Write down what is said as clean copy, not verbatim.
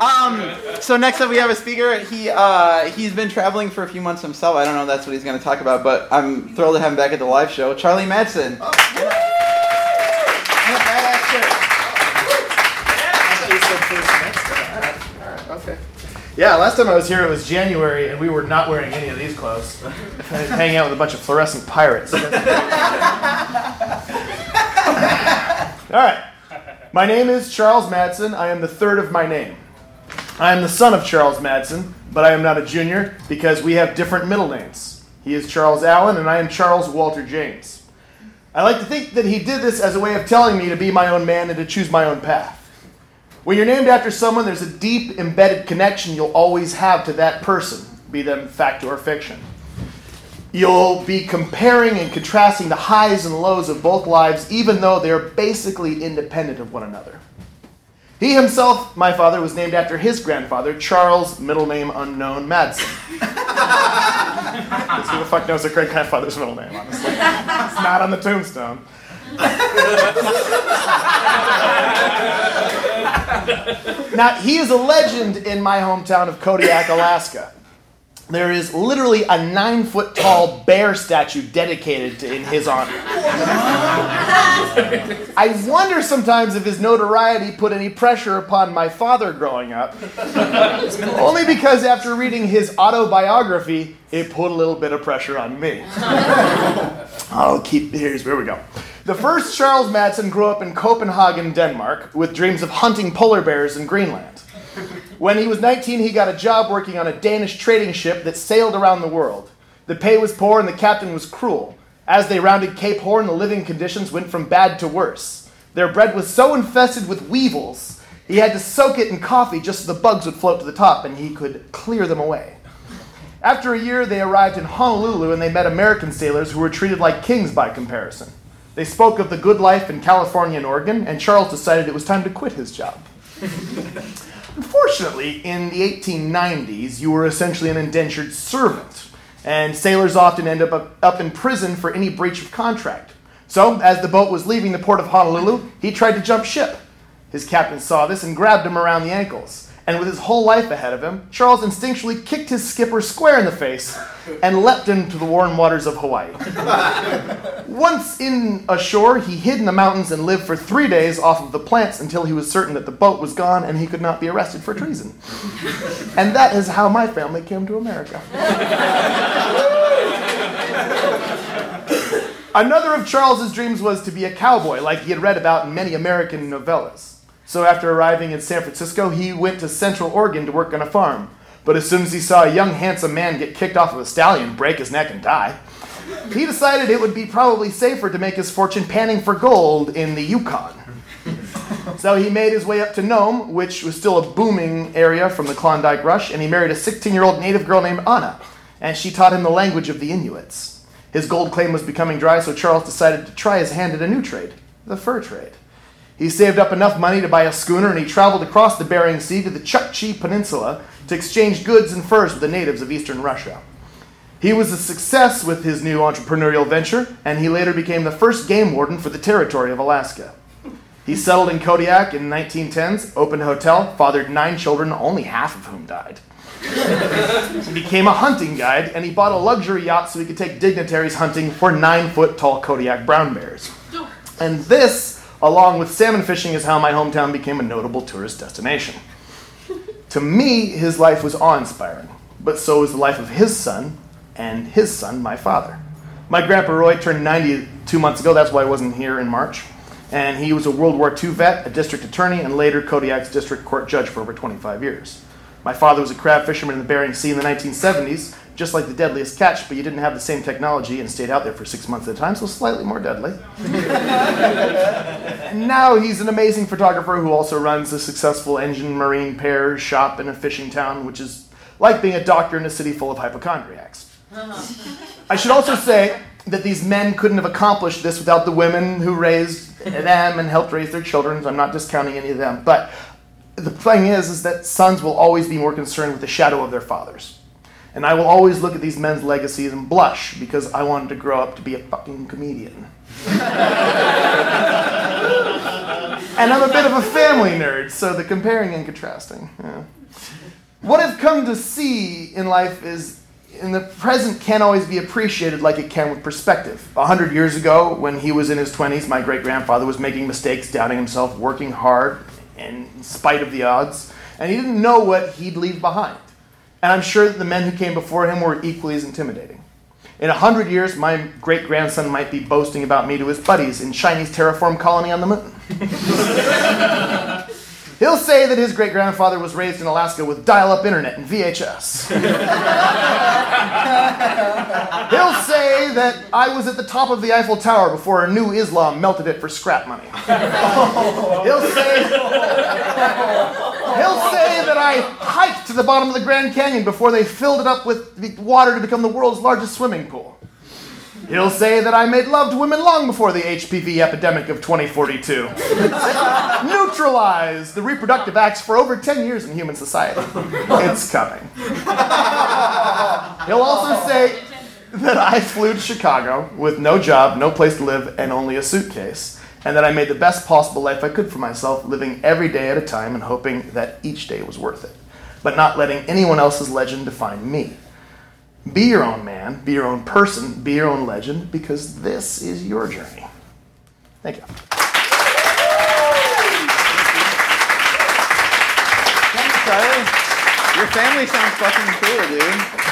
So next up we have a speaker. He's been traveling for a few months himself. I don't know if that's what he's going to talk about, but I'm thrilled to have him back at the live show. Charlie Madsen. Okay. Yeah, last time I was here it was January and we were not wearing any of these clothes. Hanging out with a bunch of fluorescent pirates. All right. My name is Charles Madsen. I am the third of my name. I am the son of Charles Madsen, but I am not a junior because we have different middle names. He is Charles Allen and I am Charles Walter James. I like to think that he did this as a way of telling me to be my own man and to choose my own path. When you're named after someone, there's a deep, embedded connection you'll always have to that person, be them fact or fiction. You'll be comparing and contrasting the highs and lows of both lives, even though they're basically independent of one another. He himself, my father, was named after his grandfather, Charles, middle name unknown, Madsen. Who the fuck knows their great-grandfather's middle name, honestly? It's not on the tombstone. Now, he is a legend in my hometown of Kodiak, Alaska. There is literally a 9-foot-tall bear statue dedicated in his honor. I wonder sometimes if his notoriety put any pressure upon my father growing up. Only because after reading his autobiography, it put a little bit of pressure on me. Here's where we go. The first Charles Madsen grew up in Copenhagen, Denmark, with dreams of hunting polar bears in Greenland. When he was 19, he got a job working on a Danish trading ship that sailed around the world. The pay was poor and the captain was cruel. As they rounded Cape Horn, the living conditions went from bad to worse. Their bread was so infested with weevils, he had to soak it in coffee just so the bugs would float to the top and he could clear them away. After a year, they arrived in Honolulu and they met American sailors who were treated like kings by comparison. They spoke of the good life in California and Oregon, and Charles decided it was time to quit his job. Unfortunately, in the 1890s, you were essentially an indentured servant, and sailors often end up in prison for any breach of contract. So, as the boat was leaving the port of Honolulu, he tried to jump ship. His captain saw this and grabbed him around the ankles. And with his whole life ahead of him, Charles instinctually kicked his skipper square in the face and leapt into the warm waters of Hawaii. Once in ashore, he hid in the mountains and lived for 3 days off of the plants until he was certain that the boat was gone and he could not be arrested for treason. And that is how my family came to America. Another of Charles's dreams was to be a cowboy, like he had read about in many American novellas. So after arriving in San Francisco, he went to Central Oregon to work on a farm. But as soon as he saw a young, handsome man get kicked off of a stallion, break his neck, and die, he decided it would be probably safer to make his fortune panning for gold in the Yukon. So he made his way up to Nome, which was still a booming area from the Klondike Rush, and he married a 16-year-old native girl named Anna, and she taught him the language of the Inuits. His gold claim was becoming dry, so Charles decided to try his hand at a new trade, the fur trade. He saved up enough money to buy a schooner, and he traveled across the Bering Sea to the Chukchi Peninsula to exchange goods and furs with the natives of eastern Russia. He was a success with his new entrepreneurial venture, and he later became the first game warden for the territory of Alaska. He settled in Kodiak in the 1910s, opened a hotel, fathered 9 children, only half of whom died. He became a hunting guide, and he bought a luxury yacht so he could take dignitaries hunting for 9-foot-tall Kodiak brown bears. And this, along with salmon fishing, is how my hometown became a notable tourist destination. To me, his life was awe-inspiring, but so was the life of his son, and his son, my father. My grandpa Roy turned 90 2 months ago, that's why I wasn't here in March, and he was a World War II vet, a district attorney, and later Kodiak's district court judge for over 25 years. My father was a crab fisherman in the Bering Sea in the 1970s, just like the deadliest catch, but you didn't have the same technology and stayed out there for 6 months at a time, so slightly more deadly. And now he's an amazing photographer who also runs a successful engine marine repair shop in a fishing town, which is like being a doctor in a city full of hypochondriacs. I should also say that these men couldn't have accomplished this without the women who raised them and helped raise their children. I'm not discounting any of them, but the thing is that sons will always be more concerned with the shadow of their fathers. And I will always look at these men's legacies and blush because I wanted to grow up to be a fucking comedian. And I'm a bit of a family nerd, so the comparing and contrasting. Yeah. What I've come to see in life is in the present can't always be appreciated like it can with perspective. 100 years ago, when he was in his 20s, my great-grandfather was making mistakes, doubting himself, working hard in spite of the odds, and he didn't know what he'd leave behind. And I'm sure that the men who came before him were equally as intimidating. In 100 years, my great-grandson might be boasting about me to his buddies in Chinese terraform colony on the moon. He'll say that his great-grandfather was raised in Alaska with dial-up internet and VHS. He'll say that I was at the top of the Eiffel Tower before a new Islam melted it for scrap money. He'll say that I hiked to the bottom of the Grand Canyon before they filled it up with water to become the world's largest swimming pool. He'll say that I made love to women long before the HPV epidemic of 2042. Neutralized the reproductive acts for over 10 years in human society. It's coming. He'll also say that I flew to Chicago with no job, no place to live, and only a suitcase, and that I made the best possible life I could for myself, living every day at a time and hoping that each day was worth it, but not letting anyone else's legend define me. Be your own man, be your own person, be your own legend, because this is your journey. Thank you. Thanks, Tyler. Your family sounds fucking cool, dude.